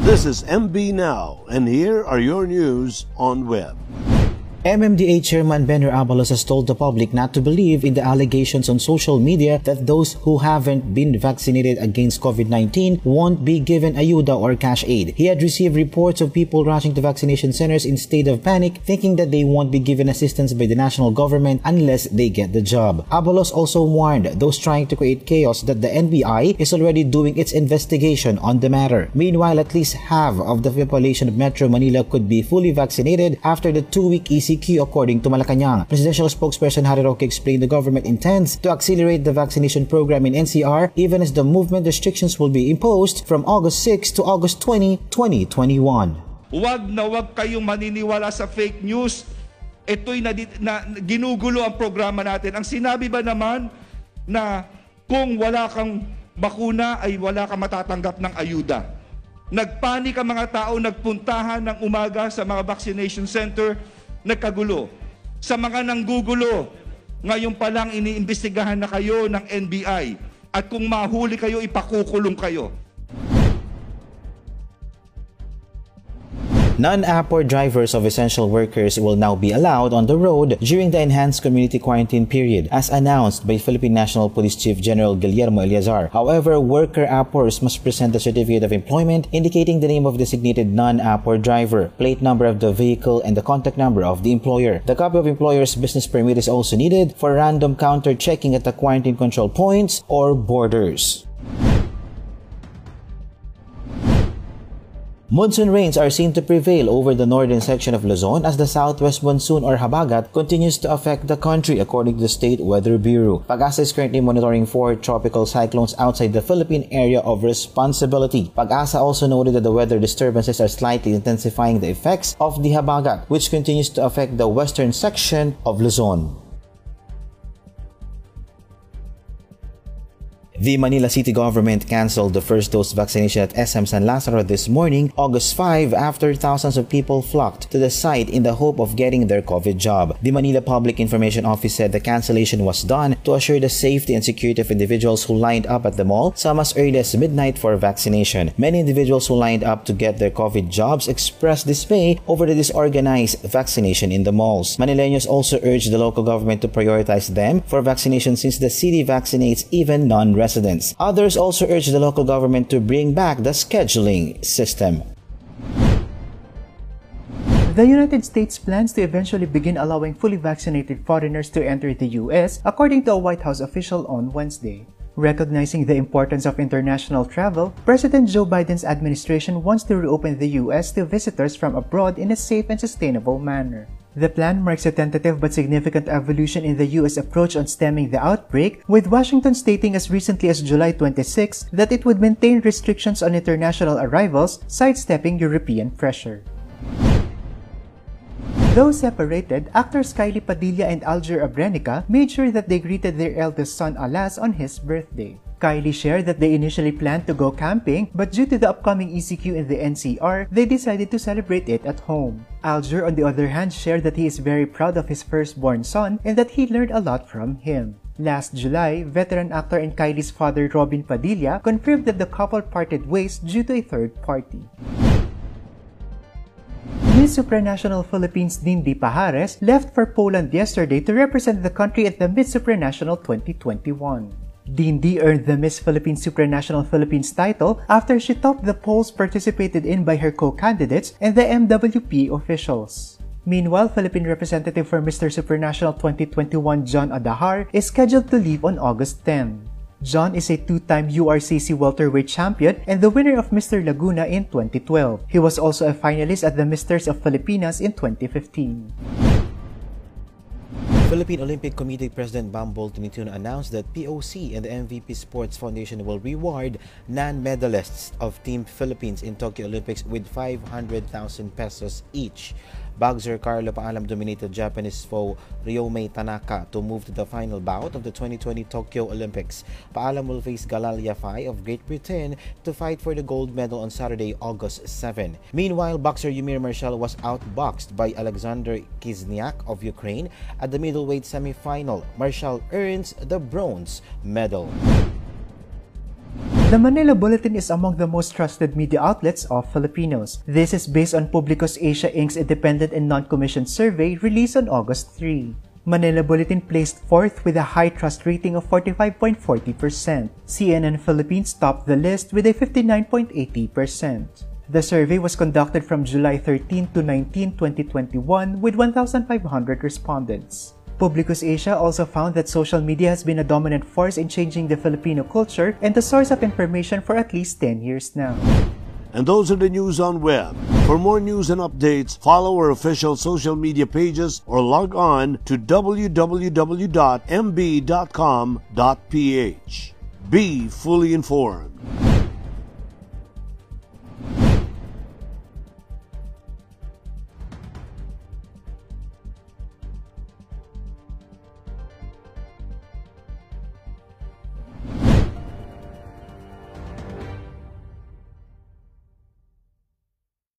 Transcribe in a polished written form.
This is MB Now, and here are your news on web. MMDA Chairman Benner Abalos has told the public not to believe in the allegations on social media that those who haven't been vaccinated against COVID-19 won't be given ayuda or cash aid. He had received reports of people rushing to vaccination centers in state of panic, thinking that they won't be given assistance by the national government unless they get the job. Abalos also warned those trying to create chaos that the NBI is already doing its investigation on the matter. Meanwhile, at least half of the population of Metro Manila could be fully vaccinated after the 2-week ECQ, according to Malacanang. Presidential spokesperson Harry Roque explained the government intends to accelerate the vaccination program in NCR even as the movement restrictions will be imposed from August 6 to August 20, 2021. Huwag kayong maniniwala sa fake news. Ito'y ginugulo ang programa natin. Ang sinabi ba naman na kung wala kang bakuna ay wala kang matatanggap ng ayuda? Nagpanik ang mga tao, nagpuntahan ng umaga sa mga vaccination center, nagkagulo. Sa mga nanggugulo, ngayon pa lang iniimbestigahan na kayo ng NBI. At kung mahuli kayo, ipakukulong kayo. Non-app or drivers of essential workers will now be allowed on the road during the enhanced community quarantine period, as announced by Philippine National Police Chief General Guillermo Eleazar. However, worker appers must present a certificate of employment indicating the name of designated non-app or driver, plate number of the vehicle, and the contact number of the employer. The copy of employer's business permit is also needed for random counter checking at the quarantine control points or borders. Monsoon rains are seen to prevail over the northern section of Luzon as the southwest monsoon or habagat continues to affect the country, according to the State Weather Bureau. Pag-asa is currently monitoring 4 tropical cyclones outside the Philippine area of responsibility. Pag-asa also noted that the weather disturbances are slightly intensifying the effects of the habagat, which continues to affect the western section of Luzon. The Manila City government canceled the first dose vaccination at SM San Lazaro this morning, August 5, after thousands of people flocked to the site in the hope of getting their COVID jab. The Manila Public Information Office said the cancellation was done to assure the safety and security of individuals who lined up at the mall, some as early as midnight for vaccination. Many individuals who lined up to get their COVID jabs expressed dismay over the disorganized vaccination in the malls. Manileños also urged the local government to prioritize them for vaccination since the city vaccinates even non-residents. Others also urged the local government to bring back the scheduling system. The United States plans to eventually begin allowing fully vaccinated foreigners to enter the U.S., according to a White House official on Wednesday. Recognizing the importance of international travel, President Joe Biden's administration wants to reopen the U.S. to visitors from abroad in a safe and sustainable manner. The plan marks a tentative but significant evolution in the U.S. approach on stemming the outbreak, with Washington stating as recently as July 26 that it would maintain restrictions on international arrivals, sidestepping European pressure. Though separated, actors Kylie Padilla and Alger Abrenica made sure that they greeted their eldest son Alas on his birthday. Kylie shared that they initially planned to go camping, but due to the upcoming ECQ in the NCR, they decided to celebrate it at home. Alger, on the other hand, shared that he is very proud of his firstborn son and that he learned a lot from him. Last July, veteran actor and Kylie's father Robin Padilla confirmed that the couple parted ways due to a third party. Miss Supranational Philippines Dindy Pajares left for Poland yesterday to represent the country at the Miss Supranational 2021. Dindy earned the Miss Philippines Supranational Philippines title after she topped the polls participated in by her co-candidates and the MWP officials. Meanwhile, Philippine representative for Mr. Supranational 2021 John Adahar is scheduled to leave on August 10. John is a 2-time URCC welterweight champion and the winner of Mr. Laguna in 2012. He was also a finalist at the Misters of Filipinas in 2015. Philippine Olympic Committee President Bambol Tumitun announced that POC and the MVP Sports Foundation will reward non-medalists of Team Philippines in Tokyo Olympics with 500,000 pesos each. Boxer Carlo Paalam dominated Japanese foe Ryomei Tanaka to move to the final bout of the 2020 Tokyo Olympics. Paalam will face Galal Yafai of Great Britain to fight for the gold medal on Saturday, August 7. Meanwhile, boxer Yumir Marshall was outboxed by Alexander Kizniak of Ukraine at the middleweight semi-final. Marshall earns the bronze medal. The Manila Bulletin is among the most trusted media outlets of Filipinos. This is based on Publicus Asia Inc.'s independent and non-commissioned survey released on August 3. Manila Bulletin placed fourth with a high trust rating of 45.40%. CNN Philippines topped the list with a 59.80%. The survey was conducted from July 13 to 19, 2021 with 1,500 respondents. Publicus Asia also found that social media has been a dominant force in changing the Filipino culture and the source of information for at least 10 years now. And those are the news on web. For more news and updates, follow our official social media pages or log on to www.mb.com.ph. Be fully informed.